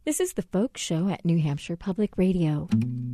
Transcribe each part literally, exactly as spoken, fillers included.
This is The Folk Show at New Hampshire Public Radio.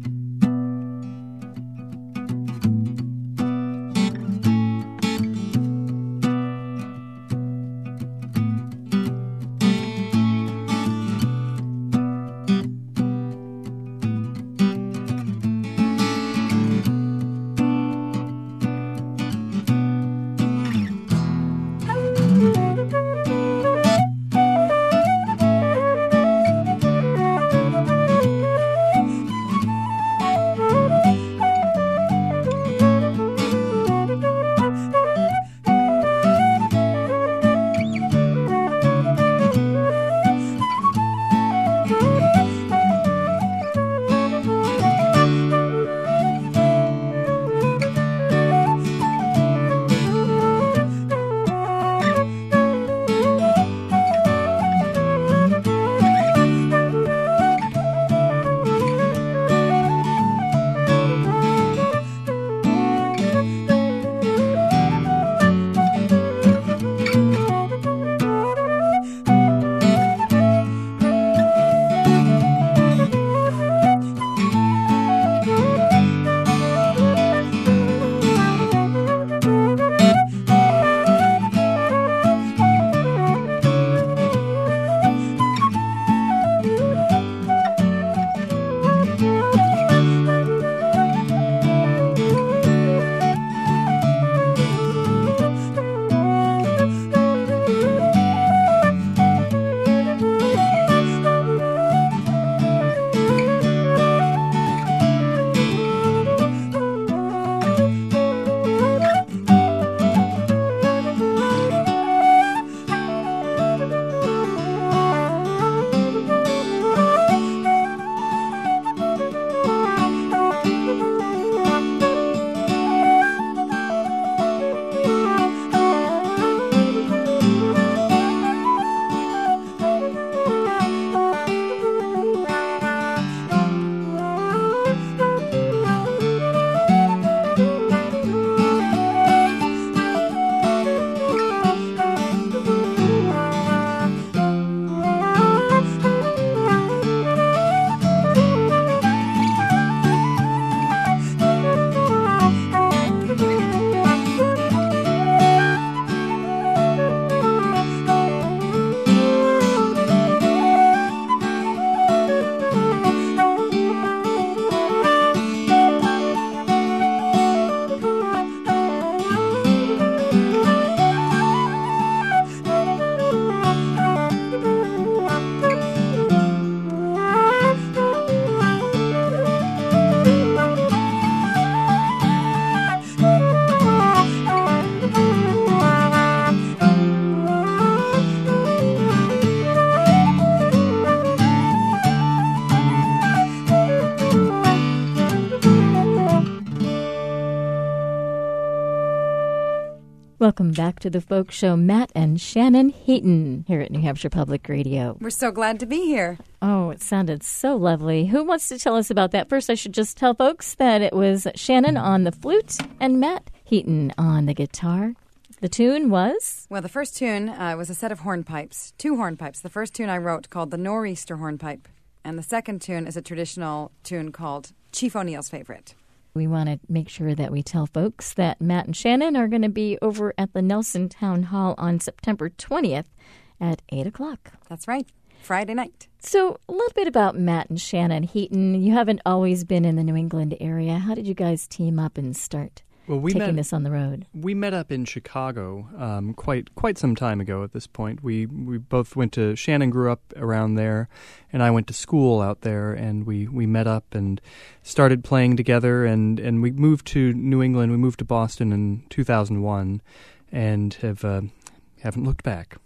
Welcome back to the Folk Show. Matt and Shannon Heaton here at New Hampshire Public Radio. We're so glad to be here. Oh, it sounded so lovely. Who wants to tell us about that? First, I should just tell folks that it was Shannon on the flute and Matt Heaton on the guitar. The tune was? Well, the first tune uh, was a set of hornpipes, two hornpipes. The first tune I wrote called the Nor'easter Hornpipe, and the second tune is a traditional tune called Chief O'Neill's Favorite. We want to make sure that we tell folks that Matt and Shannon are going to be over at the Nelson Town Hall on September twentieth at eight o'clock. That's right. Friday night. So a little bit about Matt and Shannon Heaton. You haven't always been in the New England area. How did you guys team up and start well, we taking met, this on the road? We met up in Chicago um, quite quite some time ago at this point. We we both went to, Shannon grew up around there, and I went to school out there, and we, we met up and started playing together, and, and we moved to New England. We moved to Boston in two thousand one and have uh, haven't looked back.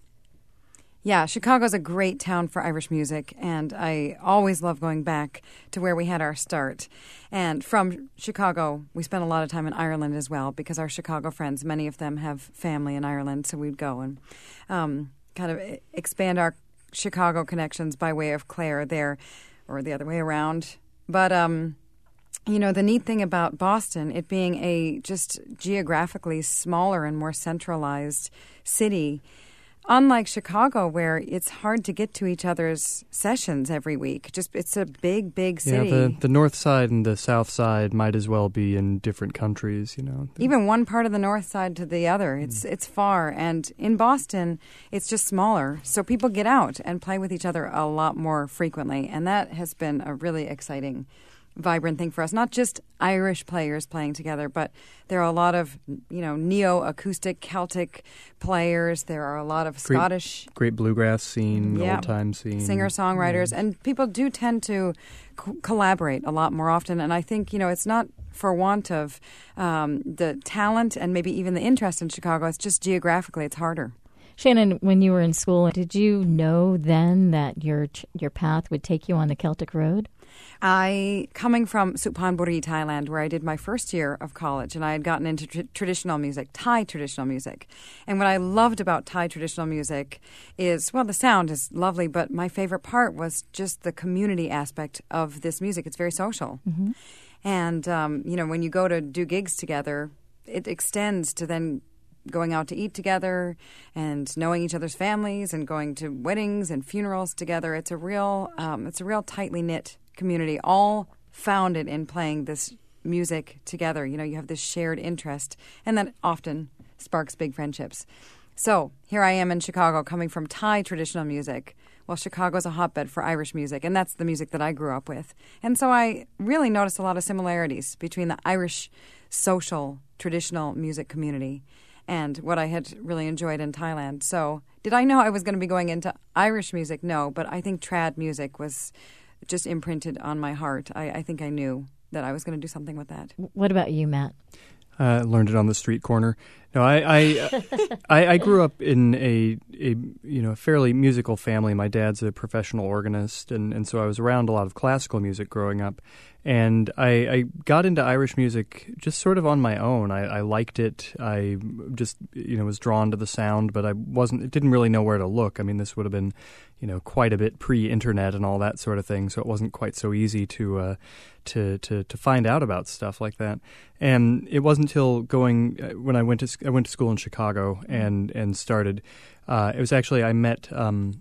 Yeah, Chicago's a great town for Irish music, and I always love going back to where we had our start. And from Chicago, we spent a lot of time in Ireland as well, because our Chicago friends, many of them have family in Ireland, so we'd go and um, kind of expand our Chicago connections by way of Clare there, or the other way around. But, um, you know, the neat thing about Boston, it being a just geographically smaller and more centralized city, unlike Chicago, where it's hard to get to each other's sessions every week. Just it's a big, big city. Yeah, the, the north side and the south side might as well be in different countries, you know. Even one part of the north side to the other. It's mm. it's far. And in Boston, it's just smaller. So people get out and play with each other a lot more frequently. And that has been a really exciting, vibrant thing for us. Not just Irish players playing together, but there are a lot of, you know, neo-acoustic Celtic players. There are a lot of great, Scottish... Great bluegrass scene, yeah, old-time scene. Singer-songwriters. Yeah. And people do tend to co- collaborate a lot more often. And I think, you know, it's not for want of um, the talent and maybe even the interest in Chicago. It's just geographically, it's harder. Shannon, when you were in school, did you know then that your your path would take you on the Celtic Road? I, coming from Suphanburi, Thailand, where I did my first year of college, and I had gotten into tr- traditional music, Thai traditional music. And what I loved about Thai traditional music is, well, the sound is lovely, but my favorite part was just the community aspect of this music. It's very social. Mm-hmm. And, um, you know, when you go to do gigs together, it extends to then going out to eat together and knowing each other's families and going to weddings and funerals together. It's a real, um, it's a real tightly knit community, all founded in playing this music together. You know, you have this shared interest, and that often sparks big friendships. So here I am in Chicago, coming from Thai traditional music. Well, Chicago's a hotbed for Irish music, and that's the music that I grew up with. And so I really noticed a lot of similarities between the Irish social traditional music community and what I had really enjoyed in Thailand. So did I know I was going to be going into Irish music? No, but I think trad music was just imprinted on my heart. I, I think I knew that I was going to do something with that. What about you, Matt? I uh, learned it on the street corner. No, I I, I I grew up in a a you know a fairly musical family. My dad's a professional organist, and, and so I was around a lot of classical music growing up. And I, I got into Irish music just sort of on my own. I, I liked it. I just you know was drawn to the sound, but I wasn't. Didn't really know where to look. I mean, this would have been you know quite a bit pre-internet and all that sort of thing, so it wasn't quite so easy to uh, to to to find out about stuff like that. And it wasn't until going when I went to I went to school in Chicago and and started. Uh, it was actually I met. Um,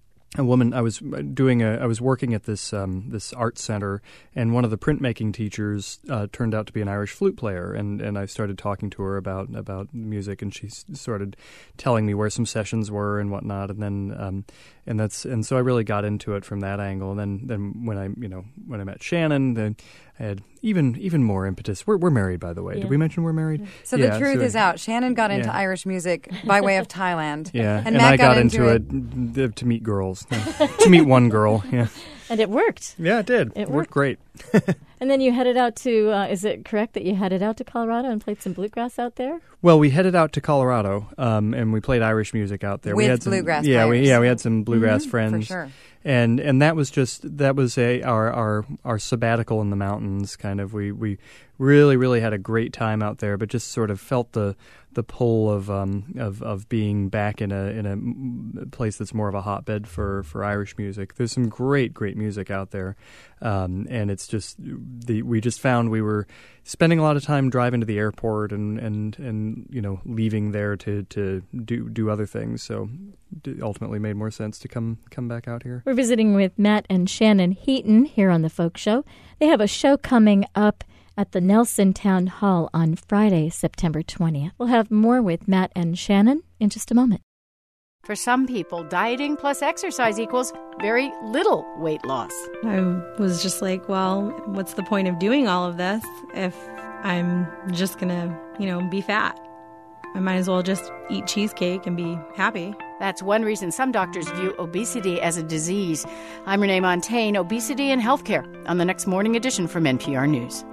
A woman. I was doing a. I was working at this um, this art center, and one of the printmaking teachers uh, turned out to be an Irish flute player, and, and I started talking to her about about music, and she started telling me where some sessions were and whatnot, and then um, and that's and so I really got into it from that angle, and then then when I you know when I met Shannon, then I had even even more impetus. We're we're married, by the way. Yeah. Did we mention we're married? So yeah, the truth so, is out. Shannon got into yeah. Irish music by way of Thailand. Yeah, and, and Matt I got, got into, into it, it to meet girls, to meet one girl. Yeah, and it worked. Yeah, it did. It, it worked. worked great. And then you headed out to. Uh, is it correct that you headed out to Colorado and played some bluegrass out there? Well, we headed out to Colorado, um, and we played Irish music out there. With we had some, bluegrass yeah, players. we yeah we had some bluegrass mm-hmm, friends, for sure. And and that was just that was a our our our sabbatical in the mountains. Kind of we we really really had a great time out there, but just sort of felt the the pull of um of, of being back in a in a place that's more of a hotbed for, for Irish music. There's some great great music out there, um, and it's just the we just found we were spending a lot of time driving to the airport and, and, and you know leaving there to, to do do other things. So it ultimately made more sense to come come back out here. We're visiting with Matt and Shannon Heaton here on the Folk Show. They have a show coming up at the Nelson Town Hall on Friday, September twentieth. We'll have more with Matt and Shannon in just a moment. For some people, dieting plus exercise equals very little weight loss. I was just like, well, what's the point of doing all of this if I'm just going to, you know, be fat? I might as well just eat cheesecake and be happy. That's one reason some doctors view obesity as a disease. I'm Renee Montaigne, Obesity and Healthcare, on the next Morning Edition from N P R News.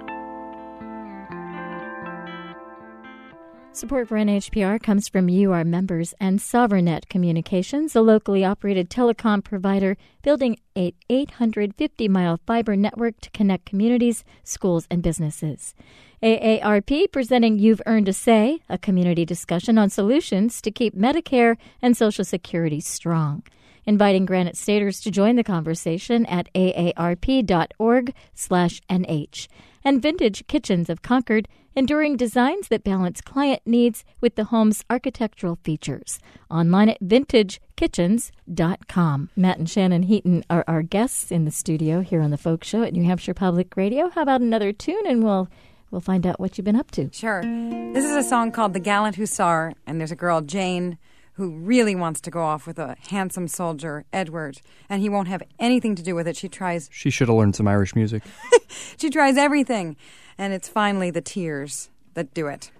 Support for N H P R comes from you, our members, and SovereignNet Communications, a locally operated telecom provider building an eight hundred fifty mile fiber network to connect communities, schools, and businesses. A A R P presenting You've Earned a Say, a community discussion on solutions to keep Medicare and Social Security strong. Inviting Granite Staters to join the conversation at aarp.org slash nh. And Vintage Kitchens of Concord, enduring designs that balance client needs with the home's architectural features. Online at vintage kitchens dot com. Matt and Shannon Heaton are our guests in the studio here on the Folk Show at New Hampshire Public Radio. How about another tune, and we'll we'll find out what you've been up to. Sure. This is a song called The Gallant Hussar, and there's a girl, Jane, who really wants to go off with a handsome soldier, Edward, and he won't have anything to do with it. She tries... She should have learned some Irish music. She tries everything, and it's finally the tears that do it.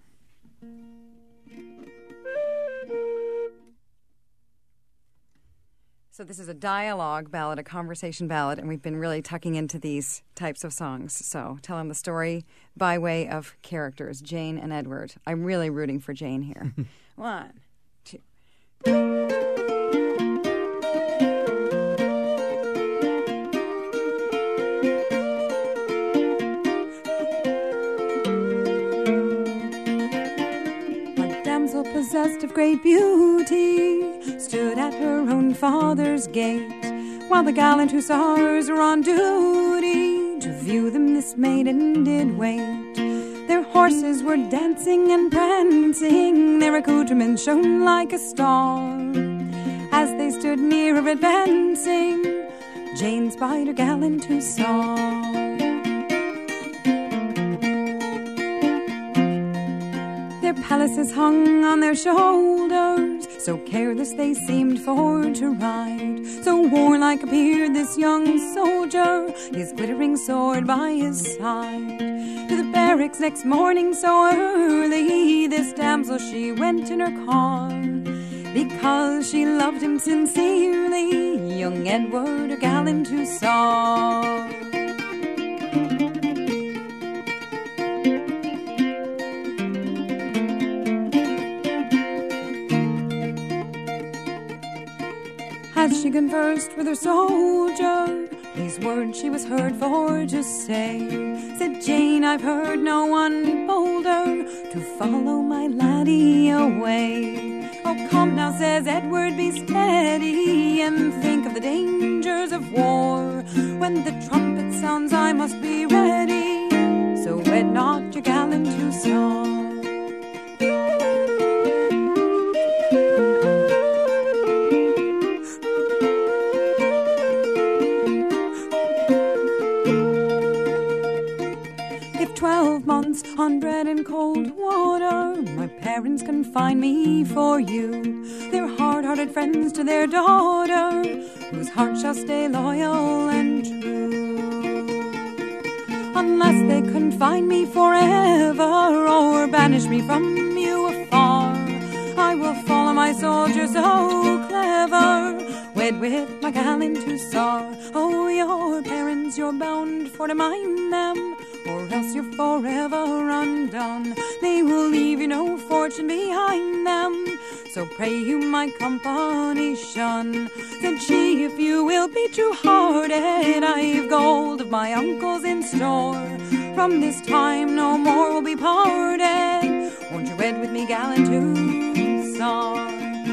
So this is a dialogue ballad, a conversation ballad, and we've been really tucking into these types of songs. So telling the story by way of characters, Jane and Edward. I'm really rooting for Jane here. One, two. A damsel possessed of great beauty stood at her own father's gate, while the gallant hussars were on duty. To view them this maiden did wait. Their horses were dancing and prancing, their accoutrements shone like a star. As they stood near her advancing, Jane spied her gallant hussar. Their palaces hung on their shoulders, so careless they seemed for to ride. So warlike appeared this young soldier, his glittering sword by his side. To the barracks next morning so early, this damsel she went in her car, because she loved him sincerely, young Edward, her gallant hussar. As she conversed with her soldier, these words she was heard for to say. Said Jane, I've heard no one bolder to follow my laddie away. Oh, come now, says Edward, be steady, and think of the dangers of war. When the trumpet sounds, I must be ready, so wed not your gallant hussar. Twelve months on bread and cold water my parents confine me for you. They're hard-hearted friends to their daughter, whose heart shall stay loyal and true. Unless they confine me forever, or banish me from you afar, I will follow my soldier so clever, wed with my gallant hussar. Oh, your parents, you're bound for to mind them, or else you're forever undone. They will leave you no fortune behind them, so pray you my company shun. Said she, if you will be true-hearted, I've gold of my uncles in store. From this time no more will be parted. Won't you wed with me, gallant hussar?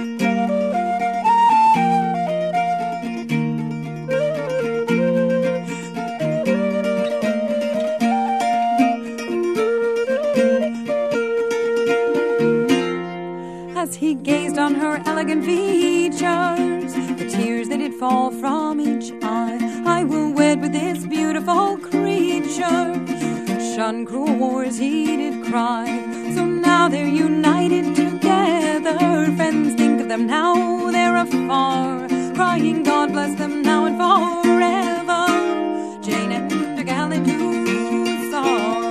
As he gazed on her elegant features, the tears that did fall from each eye. I will wed with this beautiful creature, shun cruel wars, he did cry. So now they're united together, friends think of them now they're afar, crying God bless them now and forever, Jane and her gallant hussar.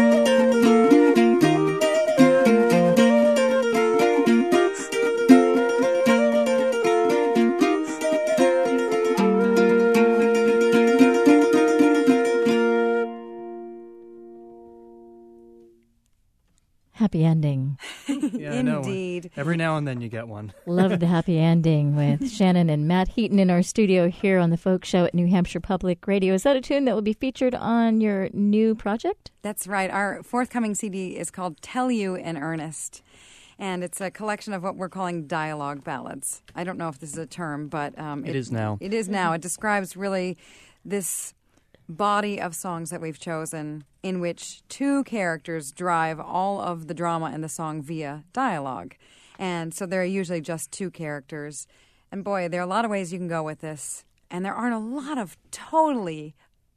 Happy ending. Yeah, I know. Indeed. Every now and then you get one. Love the happy ending with Shannon and Matt Heaton in our studio here on the Folk Show at New Hampshire Public Radio. Is that a tune that will be featured on your new project? That's right. Our forthcoming C D is called Tell You in Earnest, and it's a collection of what we're calling dialogue ballads. I don't know if this is a term, but um, it, it is now. It is now. It describes really this body of songs that we've chosen in which two characters drive all of the drama in the song via dialogue. And so there are usually just two characters. And boy, there are a lot of ways you can go with this. And there aren't a lot of totally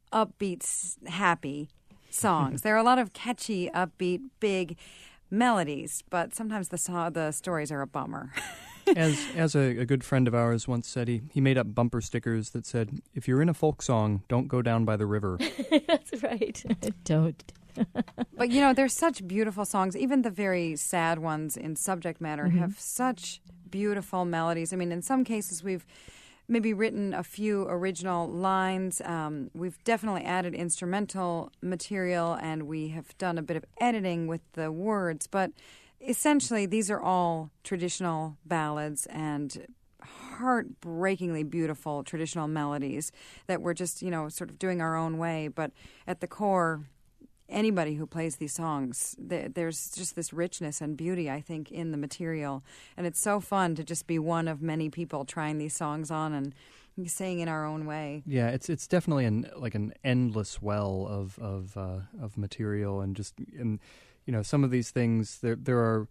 upbeat, happy songs. There are a lot of catchy, upbeat, big melodies, but sometimes the so- the stories are a bummer. As as a, a good friend of ours once said, he, he made up bumper stickers that said, if you're in a folk song, don't go down by the river. That's right. Don't. But, you know, there's such beautiful songs. Even the very sad ones in subject matter mm-hmm. have such beautiful melodies. I mean, in some cases we've maybe written a few original lines. Um, we've definitely added instrumental material, and we have done a bit of editing with the words. But essentially, these are all traditional ballads and heartbreakingly beautiful traditional melodies that we're just, you know, sort of doing our own way. But at the core, anybody who plays these songs, th- there's just this richness and beauty, I think, in the material. And it's so fun to just be one of many people trying these songs on and saying in our own way. Yeah, it's it's definitely an like an endless well of of uh, of material, and just and you know, some of these things, there there are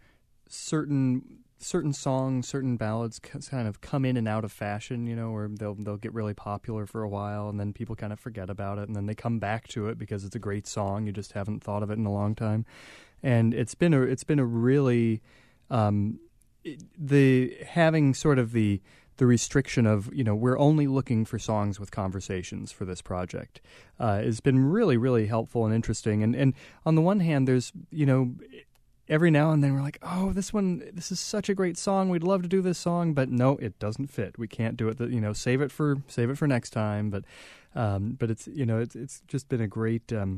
certain certain songs, certain ballads kind of come in and out of fashion, you know, where they'll they'll get really popular for a while, and then people kind of forget about it, and then they come back to it because it's a great song. You just haven't thought of it in a long time, and it's been a it's been a really um, it, the having sort of the the restriction of, you know, we're only looking for songs with conversations for this project uh, has been really, really helpful and interesting. And and on the one hand, there's, you know, every now and then we're like, oh, this one, this is such a great song. We'd love to do this song, but no, it doesn't fit. We can't do it. You know, save it for save it for next time. But um, but it's, you know, it's it's just been a great. Um,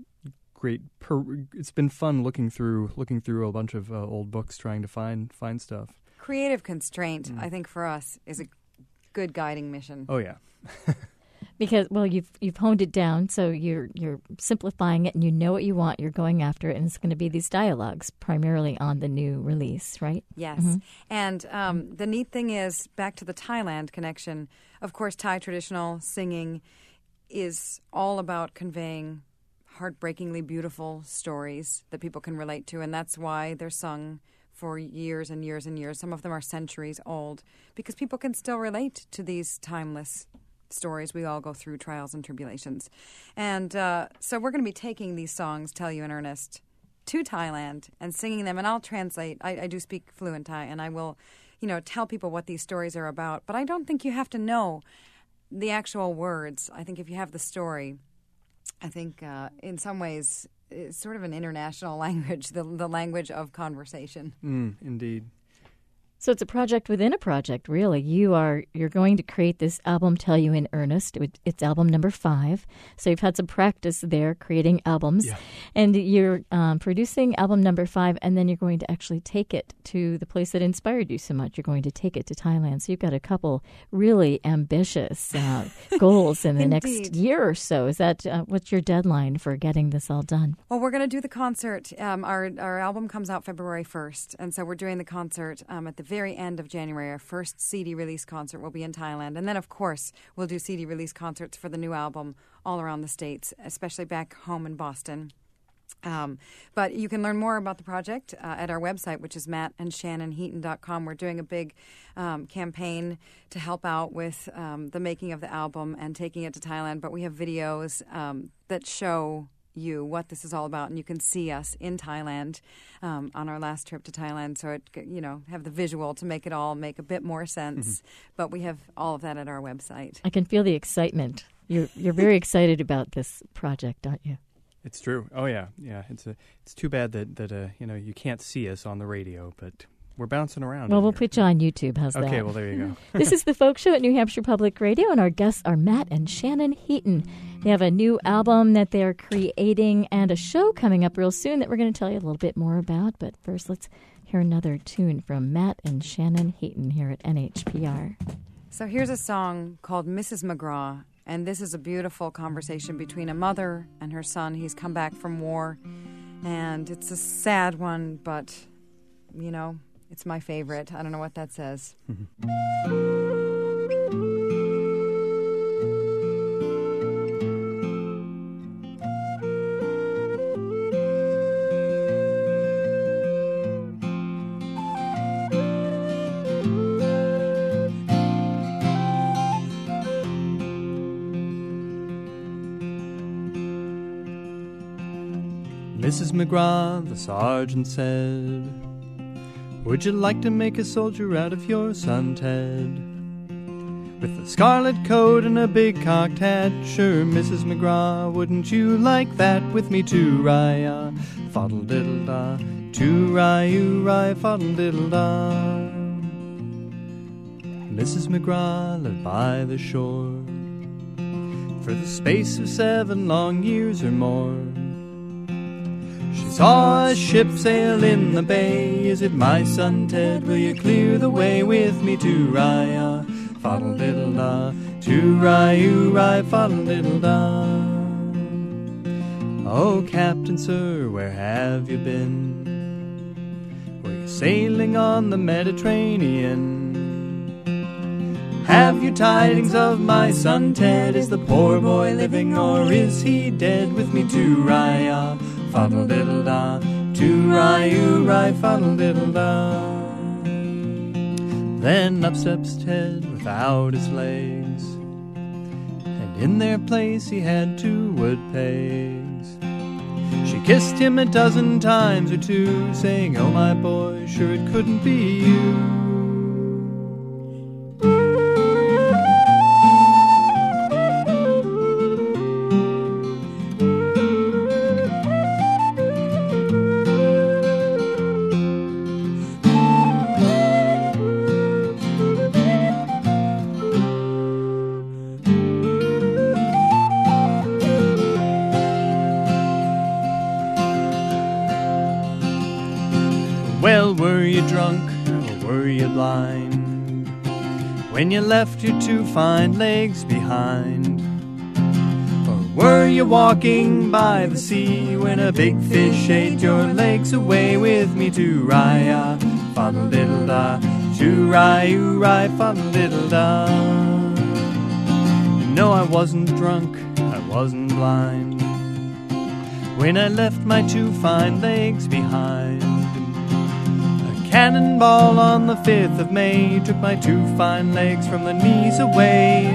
Great. Per, it's been fun looking through looking through a bunch of uh, old books, trying to find find stuff. Creative constraint, Mm. I think, for us is a good guiding mission. Oh yeah, Because, well, you've you've honed it down, so you're you're simplifying it, and you know what you want. You're going after it, and it's going to be these dialogues primarily on the new release, right? Yes. Mm-hmm. And um, the neat thing is, back to the Thailand connection, of course, Thai traditional singing is all about conveying heartbreakingly beautiful stories that people can relate to, and that's why they're sung for years and years and years. Some of them are centuries old, because people can still relate to these timeless stories. We all go through trials and tribulations. And uh, so we're going to be taking these songs, Tell You in Earnest, to Thailand and singing them. And I'll translate. I, I do speak fluent Thai, and I will, you know, tell people what these stories are about. But I don't think you have to know the actual words. I think if you have the story, I think uh, in some ways it's sort of an international language, the, the language of conversation. mm, indeed. So it's a project within a project, really. You are you're going to create this album, Tell You in Earnest. It, it's album number five. So you've had some practice there creating albums, Yeah. and you're um, producing album number five, and then you're going to actually take it to the place that inspired you so much. You're going to take it to Thailand. So you've got a couple really ambitious uh, goals in the next year or so. Is that uh, what's your deadline for getting this all done? Well, we're going to do the concert. Um, our our album comes out February first, and so we're doing the concert um, at the very end of January. Our first C D release concert will be in Thailand. And then, of course, we'll do C D release concerts for the new album all around the States, especially back home in Boston. Um, but you can learn more about the project uh, at our website, which is matt and shannon heaton dot com. We're doing a big um, campaign to help out with um, the making of the album and taking it to Thailand. But we have videos um, that show you what this is all about, and you can see us in Thailand um, on our last trip to Thailand, so it, you know, have the visual to make it all make a bit more sense. Mm-hmm. But we have all of that at our website. I can feel the excitement. You're you're very excited about this project, aren't you? It's true. Oh yeah, yeah. It's a it's too bad that that uh, you know, you can't see us on the radio, but we're bouncing around. Well, we'll here. put you on YouTube. How's okay, that? Okay, well, there you go. This is The Folk Show at New Hampshire Public Radio, and our guests are Matt and Shannon Heaton. They have a new album that they're creating and a show coming up real soon that we're going to tell you a little bit more about. But first, let's hear another tune from Matt and Shannon Heaton here at N H P R. So here's a song called Missus McGraw, and this is a beautiful conversation between a mother and her son. He's come back from war, and it's a sad one, but, you know, it's my favorite. I don't know what that says. Missus McGraw, the sergeant said, would you like to make a soldier out of your son Ted? With a scarlet coat and a big cocked hat, sure, Missus McGraw, wouldn't you like that with me too, rye-ah, foddle-diddle-da, too-rye-oo-rye, foddle-diddle-da. Missus McGraw lived by the shore for the space of seven long years or more. She saw a ship sail in the bay. Is it my son Ted? Will you clear the way with me to rye-ah, foddle-diddle-da, too-rye-oo-rye, foddle-diddle-da. Oh, Captain, sir, where have you been? Were you sailing on the Mediterranean? Have you tidings of my son Ted? Is the poor boy living or is he dead? With me to rye-ah, foddle-diddle-da, too-rye-oo-rye, foddle-diddle-da. Then up steps Ted without his legs, and in their place he had two wood pegs. She kissed him a dozen times or two, saying, oh my boy, sure it couldn't be you. Well, were you drunk or were you blind when you left your two fine legs behind? Or were you walking by the sea when a big fish ate your legs away? With me to rye-ah, foddle-diddle-da, too-rye-oo-rye, foddle-diddle-da. No, I wasn't drunk, I wasn't blind when I left my two fine legs behind. Cannonball on the fifth of May took my two fine legs from the knees away.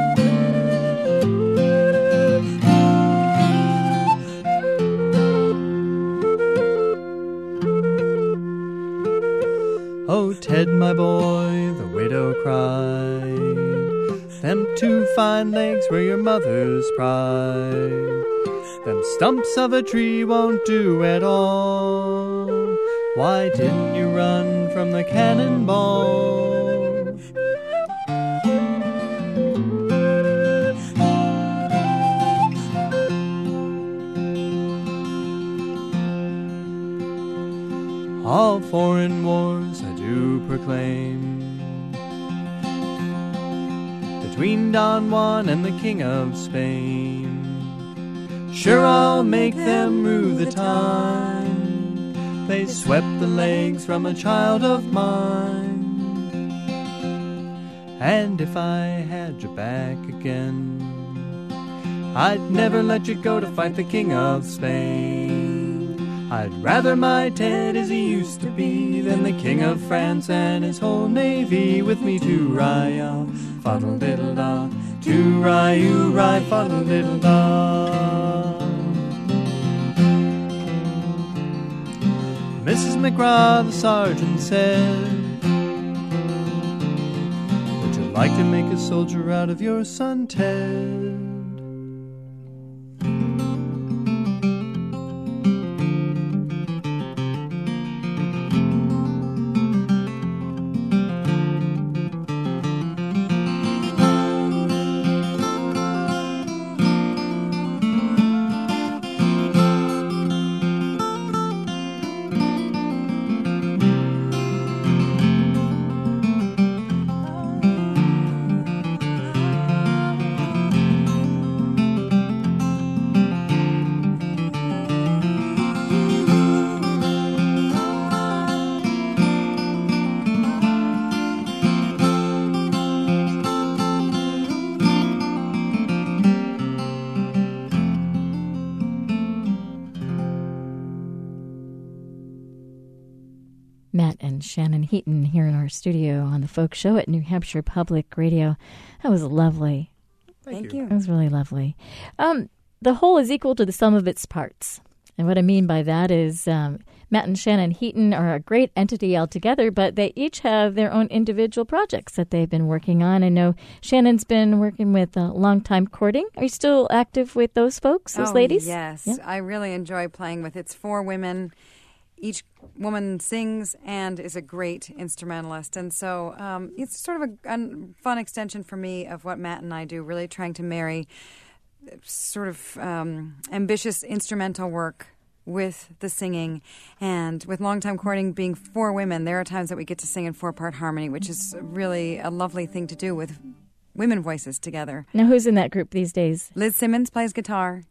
Oh, Ted, my boy, the widow cried, them two fine legs were your mother's pride. Them stumps of a tree won't do at all. Why didn't you run from the cannonball? All foreign wars I do proclaim, between Don Juan and the King of Spain. Sure, I'll make them rue the time they swept the legs from a child of mine. And if I had your back again, I'd never let you go to fight the King of Spain. I'd rather my Ted as he used to be than the King of France and his whole navy. With me to rye-ah, foddle-diddle-da, too-rye-oo-rye, foddle-diddle-da. Missus McGraw, the sergeant said, would you like to make a soldier out of your son Ted? Matt and Shannon Heaton here in our studio on the Folk Show at New Hampshire Public Radio. That was lovely. Thank, Thank you. That was really lovely. Um, the whole is equal to the sum of its parts. And what I mean by that is um, Matt and Shannon Heaton are a great entity altogether, but they each have their own individual projects that they've been working on. I know Shannon's been working with uh, Longtime Courting. Are you still active with those folks, those oh, ladies? Yes. Yeah. I really enjoy playing with It's four women. Each woman sings and is a great instrumentalist. And so um, it's sort of a, a fun extension for me of what Matt and I do, really trying to marry sort of um, ambitious instrumental work with the singing. And with Longtime Courting being four women, there are times that we get to sing in four-part harmony, which is really a lovely thing to do with women voices together. Now, who's in that group these days? Liz Simmons plays guitar.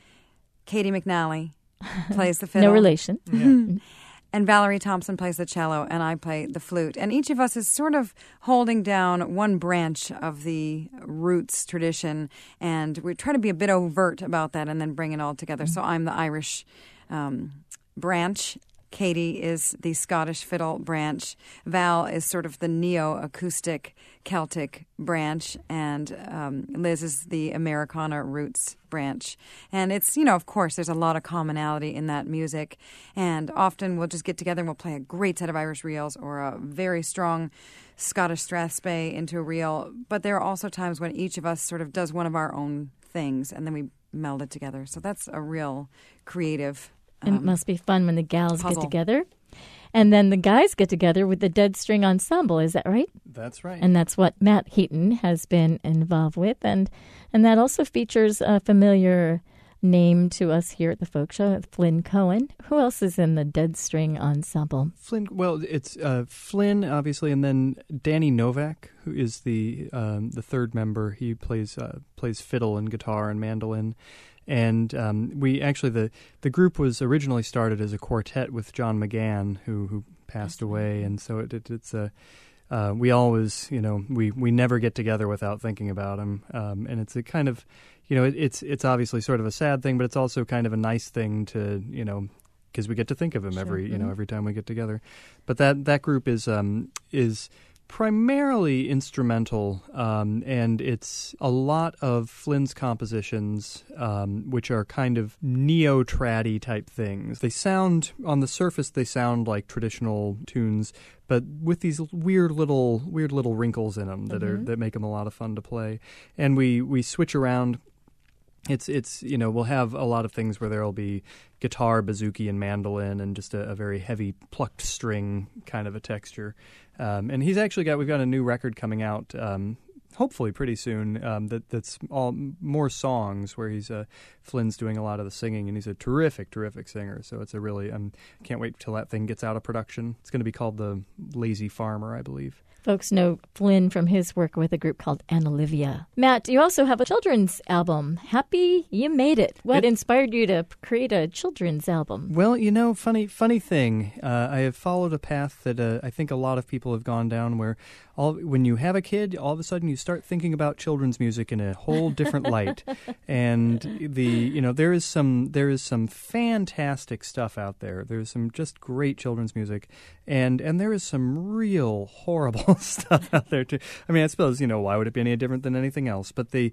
Katie McNally plays the fiddle. No relation. Yeah. And Valerie Thompson plays the cello, and I play the flute. And each of us is sort of holding down one branch of the roots tradition, and we try to be a bit overt about that and then bring it all together. So I'm the Irish um, branch. Katie is the Scottish fiddle branch. Val is sort of the neo-acoustic Celtic branch, and um, Liz is the Americana roots branch. And it's, you know, of course, there's a lot of commonality in that music, and often we'll just get together and we'll play a great set of Irish reels or a very strong Scottish strathspey into a reel. But there are also times when each of us sort of does one of our own things, and then we meld it together. So that's a real creative And it Um, must be fun when the gals puzzle. get together. And then the guys get together with the Dead String Ensemble. Is that right? That's right. And that's what Matt Heaton has been involved with. And and that also features a familiar name to us here at the Folk Show, Flynn Cohen. Who else is in the Dead String Ensemble? Flynn, well, it's uh, Flynn, obviously, and then Danny Novak, who is the um, the third member. He plays uh, plays fiddle and guitar and mandolin. And um, we actually, the, the group was originally started as a quartet with John McGann, who, who passed away. And so it, it, it's a, uh, we always, you know, we, we never get together without thinking about him. Um, and it's a kind of, you know, it, it's it's obviously sort of a sad thing, but it's also kind of a nice thing to, you know, because we get to think of him Sure. every, you know, Mhm. every time we get together. But that, that group is um, is primarily instrumental, um, and it's a lot of Flynn's compositions, um, which are kind of neo-traddy type things. They sound, on the surface, they sound like traditional tunes, but with these weird little weird little wrinkles in them that Mhm. are that make them a lot of fun to play. And we we switch around. It's, it's you know, we'll have a lot of things where there'll be guitar, bouzouki, and mandolin, and just a, a very heavy plucked string kind of a texture. Um, and he's actually got, we've got a new record coming out, um, hopefully pretty soon, um, that that's all more songs where he's, uh, Flynn's doing a lot of the singing, and he's a terrific, terrific singer. So it's a really, I um, can't wait till that thing gets out of production. It's going to be called The Lazy Farmer, I believe. Folks know Flynn from his work with a group called Anna Livia. Matt, you also have a children's album, Happy You Made It. What It- inspired you to create a children's album? Well, you know, funny funny thing, uh, I have followed a path that uh, I think a lot of people have gone down where all when you have a kid, all of a sudden you start thinking about children's music in a whole different light. And the you know, there is some there is some fantastic stuff out there. There's some just great children's music, and and there is some real horrible stuff out there too. I mean, I suppose, you know, why would it be any different than anything else? But the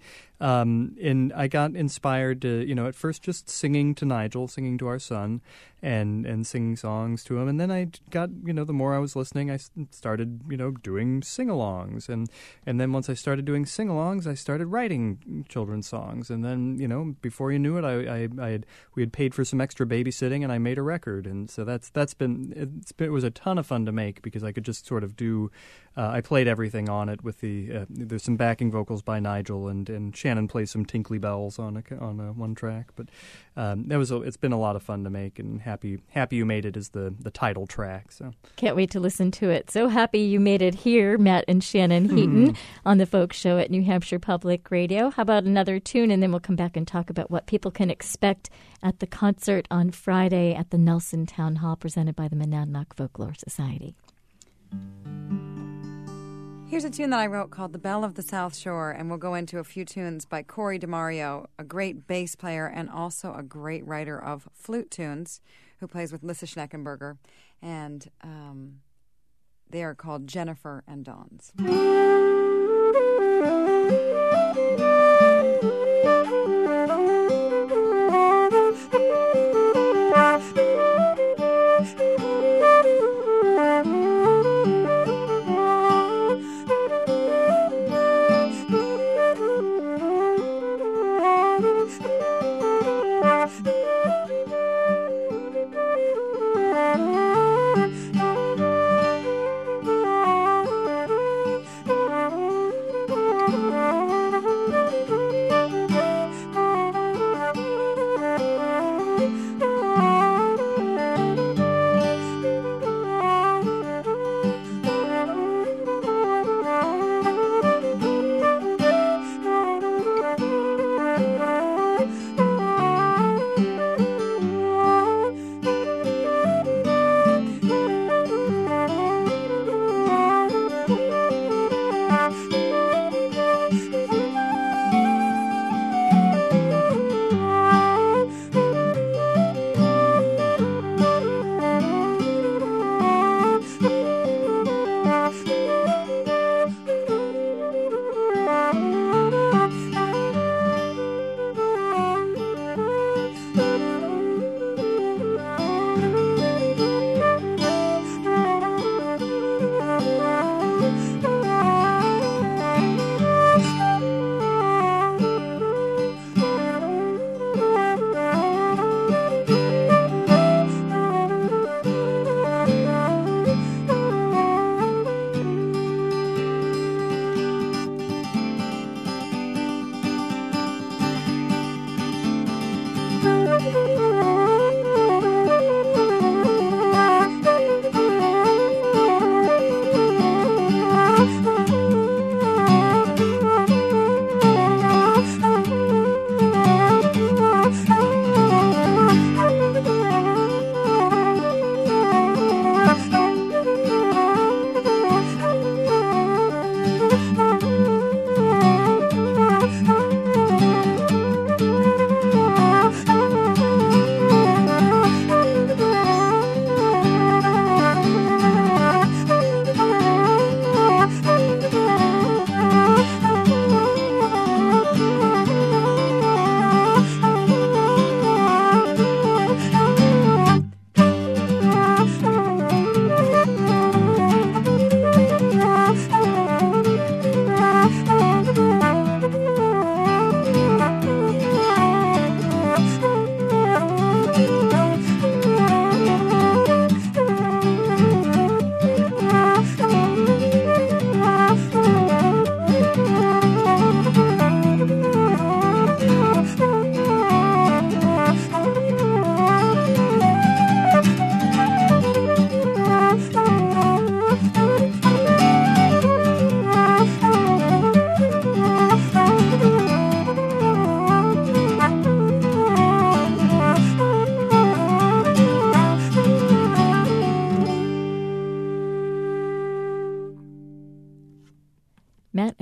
um and I got inspired to, you know, at first just singing to Nigel, singing to our son, and and singing songs to him, and then I got, you know, the more I was listening, I s- started, you know, doing sing-alongs, and and then once I started doing sing-alongs, I started writing children's songs, and then, you know, before you knew it, I I, I had we had paid for some extra babysitting, and I made a record, and so that's that's been it's been, it was a ton of fun to make because I could just sort of do. Uh, I played everything on it with the uh, there's some backing vocals by Nigel, and, and Shannon plays some tinkly bells on a, on a, one track. But um, that was a, it's been a lot of fun to make, and happy happy you made it is the, the title track. So Can't wait to listen to it. So happy you made it here, Matt and Shannon Heaton, on the Folk Show at New Hampshire Public Radio. How about another tune, and then we'll come back and talk about what people can expect at the concert on Friday at the Nelson Town Hall, presented by the Monadnock Folklore Society. Here's a tune that I wrote called The Belle of the South Shore, and we'll go into a few tunes by Corey DeMario, a great bass player and also a great writer of flute tunes, who plays with Lissa Schneckenberger, and um, they are called Jennifer and Dawns.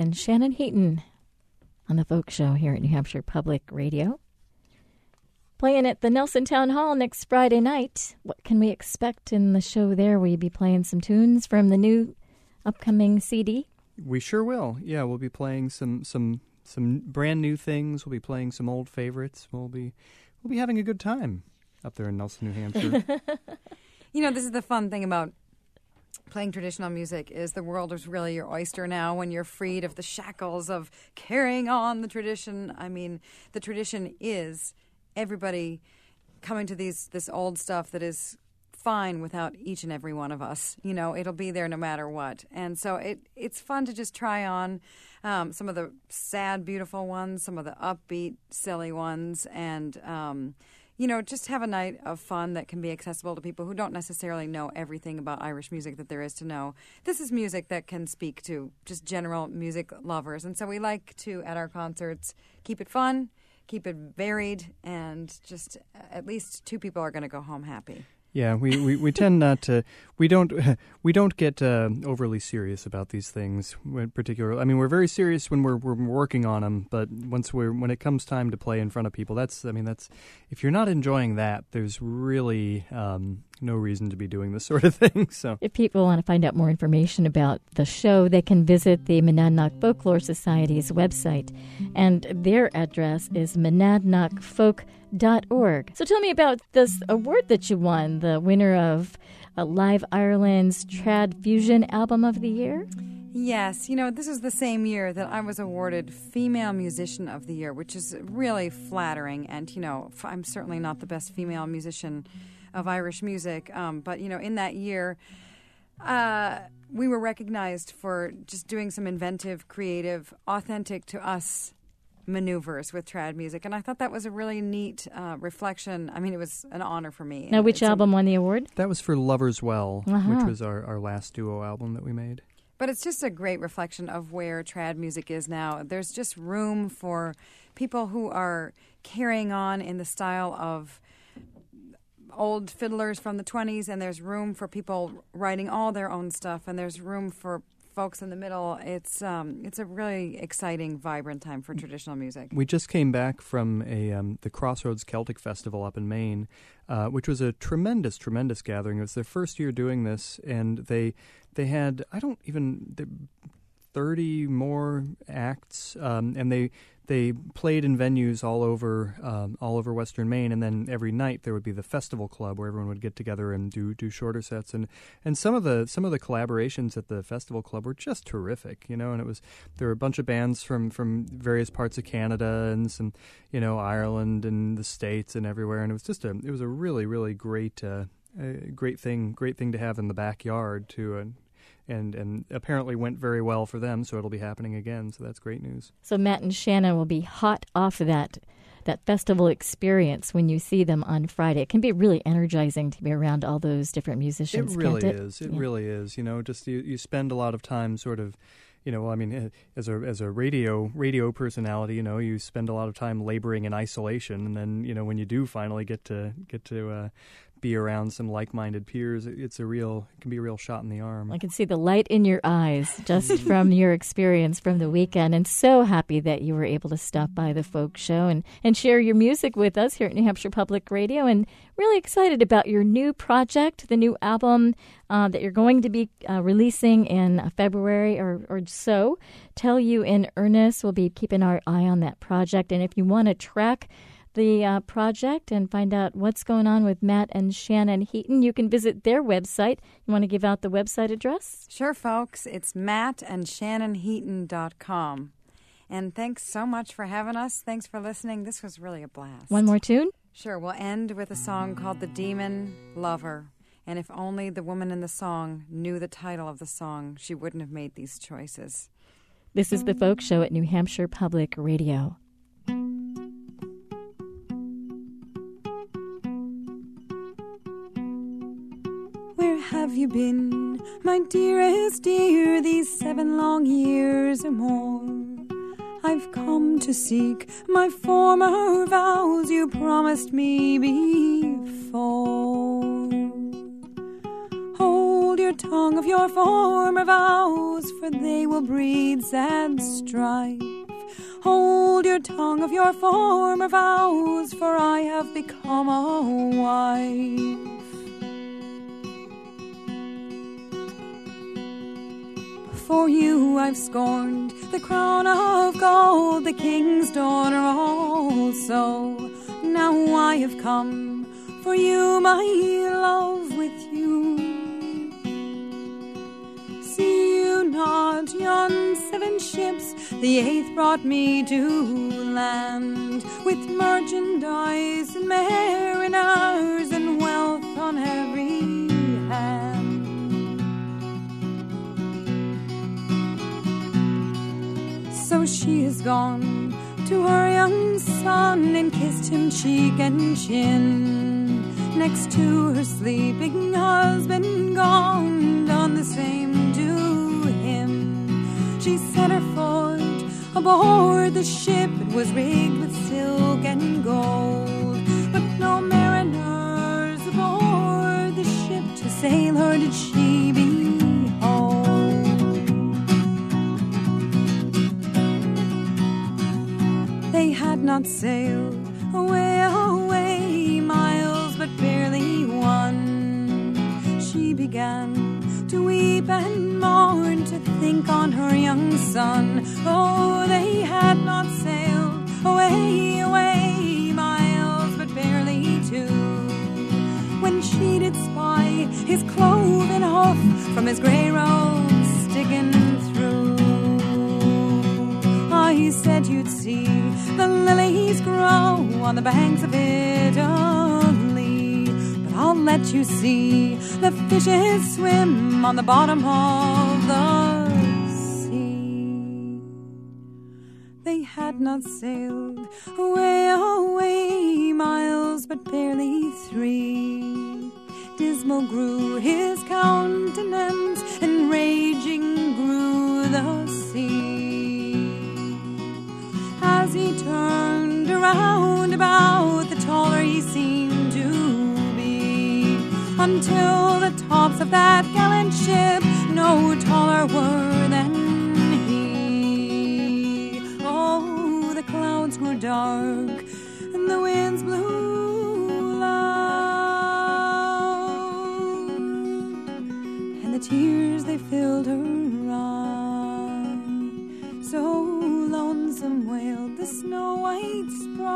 and Shannon Heaton on the Folk Show here at New Hampshire Public Radio. Playing at the Nelson Town Hall next Friday night. What can we expect in the show there? Will you be playing some tunes from the new upcoming C D? We sure will. Yeah, we'll be playing some some some brand new things. We'll be playing some old favorites. We'll be we'll be having a good time up there in Nelson, New Hampshire. You know, this is the fun thing about playing traditional music is the world is really your oyster now when you're freed of the shackles of carrying on the tradition. I mean, the tradition is everybody coming to these this old stuff that is fine without each and every one of us. You know, it'll be there no matter what. And so it it's fun to just try on um, some of the sad, beautiful ones, some of the upbeat, silly ones, and um you know, just have a night of fun that can be accessible to people who don't necessarily know everything about Irish music that there is to know. This is music that can speak to just general music lovers. And so we like to, at our concerts, keep it fun, keep it varied, and just at least two people are going to go home happy. Yeah, we, we, we tend not to. We don't we don't get uh, overly serious about these things. In particular, I mean, we're very serious when we're we're working on them. But once we're when it comes time to play in front of people, that's I mean, that's if you're not enjoying that, there's really um, no reason to be doing this sort of thing. So, if people want to find out more information about the show, they can visit the Monadnock Folklore Society's website, and their address is monadnock folk dot org. So tell me about this award that you won, the winner of uh, Live Ireland's Trad Fusion Album of the Year. Yes, you know, this is the same year that I was awarded Female Musician of the Year, which is really flattering. And, you know, I'm certainly not the best female musician of Irish music, um, but, you know, in that year, uh, we were recognized for just doing some inventive, creative, authentic to us maneuvers with trad music, and I thought that was a really neat uh, reflection. I mean, it was an honor for me. Now, which it's album a, won the award? That was for Lovers Well, uh-huh. which was our, our last duo album that we made. But it's just a great reflection of where trad music is now. There's just room for people who are carrying on in the style of old fiddlers from the twenties, and there's room for people writing all their own stuff, and there's room for folks in the middle. It's um, it's a really exciting, vibrant time for traditional music. We just came back from a um, the Crossroads Celtic Festival up in Maine, uh, which was a tremendous, tremendous gathering. It was their first year doing this, and they they had I don't even thirty more acts, um, and they they played in venues all over um, all over Western Maine, and then every night there would be the festival club where everyone would get together and do do shorter sets, and and some of the some of the collaborations at the festival club were just terrific, you know. And it was there were a bunch of bands from from various parts of Canada and some, you know, Ireland and the States and everywhere, and it was just a it was a really really great uh, a great thing great thing to have in the backyard too. And And and apparently went very well for them, so it'll be happening again. So that's great news. So Matt and Shannon will be hot off that that festival experience when you see them on Friday. It can be really energizing to be around all those different musicians. It really can't it? is. It yeah. really is. You know, just you, you spend a lot of time sort of, you know, I mean, as a as a radio radio personality, you know, you spend a lot of time laboring in isolation, and then, you know, when you do finally get to get to uh, be around some like-minded peers, it's a real it can be a real shot in the arm. I can see the light in your eyes just from your experience from the weekend, and so happy that you were able to stop by the Folk Show and, and share your music with us here at New Hampshire Public Radio, and really excited about your new project, the new album uh, that you're going to be uh, releasing in February or, or so. Tell You in Earnest. We'll be keeping our eye on that project, and if you want to track the uh, project and find out what's going on with Matt and Shannon Heaton, you can visit their website. You want to give out the website address? Sure, folks. It's matt and shannon heaton dot com. And thanks so much for having us. Thanks for listening. This was really a blast. One more tune? Sure. We'll end with a song called The Demon Lover. And if only the woman in the song knew the title of the song, she wouldn't have made these choices. This is the Folk Show at New Hampshire Public Radio. Have you been, my dearest dear, these seven long years or more? I've come to seek my former vows you promised me before. Hold your tongue of your former vows, for they will breed sad strife. Hold your tongue of your former vows, for I have become a wife. For you I've scorned the crown of gold, the king's daughter also. Now I have come for you, my love, with you. See you not yon seven ships, the eighth brought me to land, with merchandise and mariners and wealth on every hand. So she is gone to her young son and kissed him cheek and chin, next to her sleeping husband gone, done the same to him. She set her foot aboard the ship, it was rigged with silk and gold, but no mariners aboard the ship to sail her did she behold. They had not sailed away, away miles, but barely one. She began to weep and mourn, to think on her young son. Oh, they had not sailed away, away miles, but barely two, when she did spy his cloven hoof from his grey robe sticking through. Ah, he said you'd see the lilies grow on the banks of Italy, but I'll let you see the fishes swim on the bottom of the sea. They had not sailed away, away miles, but barely three. Dismal grew his countenance, and raging grew the sea. As he turned around about, the taller he seemed to be, until the tops of that gallant ship no taller were than he. Oh, the clouds grew dark, and the winds blew loud, and the tears they filled her eyes. So lonesome wailed the snow-white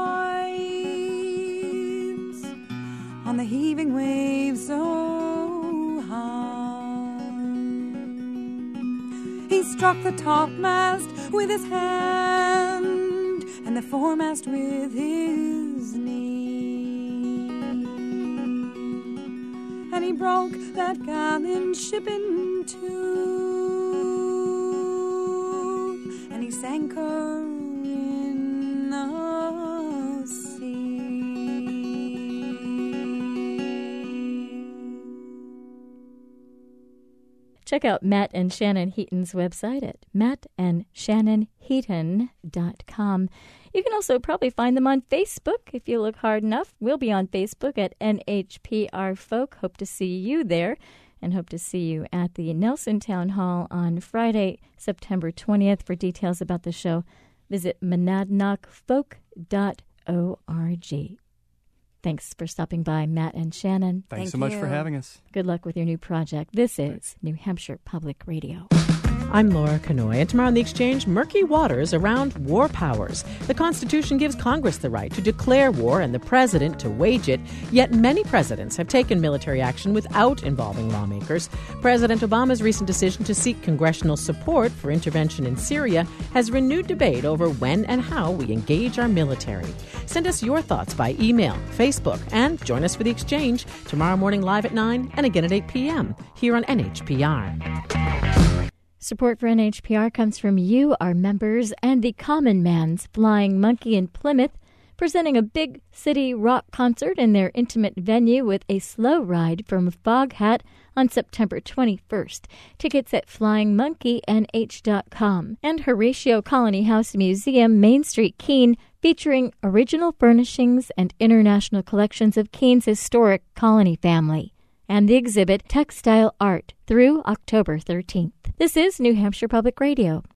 sprites on the heaving waves so high. He struck the topmast with his hand, and the foremast with his knee, and he broke that gallant ship in two, and he sank her in the sea. Check out Matt and Shannon Heaton's website at matt and shannon heaton dot com. You can also probably find them on Facebook if you look hard enough. We'll be on Facebook at N H P R Folk. Hope to see you there, and hope to see you at the Nelson Town Hall on Friday, September twentieth. For details about the show, visit monadnock folk dot org. Thanks for stopping by, Matt and Shannon. Thanks Thank so much you. for having us. Good luck with your new project. This is New Hampshire Public Radio. I'm Laura Kanoy, and tomorrow on The Exchange, murky waters around war powers. The Constitution gives Congress the right to declare war and the president to wage it, yet many presidents have taken military action without involving lawmakers. President Obama's recent decision to seek congressional support for intervention in Syria has renewed debate over when and how we engage our military. Send us your thoughts by email, Facebook, and join us for The Exchange tomorrow morning live at nine and again at eight p.m. here on N H P R. Support for N H P R comes from you, our members, and the Common Man's Flying Monkey in Plymouth, presenting a big city rock concert in their intimate venue with a slow ride from Foghat on September twenty-first. Tickets at flying monkey n h dot com. And Horatio Colony House Museum, Main Street, Keene, featuring original furnishings and international collections of Keene's historic colony family. and the exhibit Textile Art through October thirteenth. This is New Hampshire Public Radio.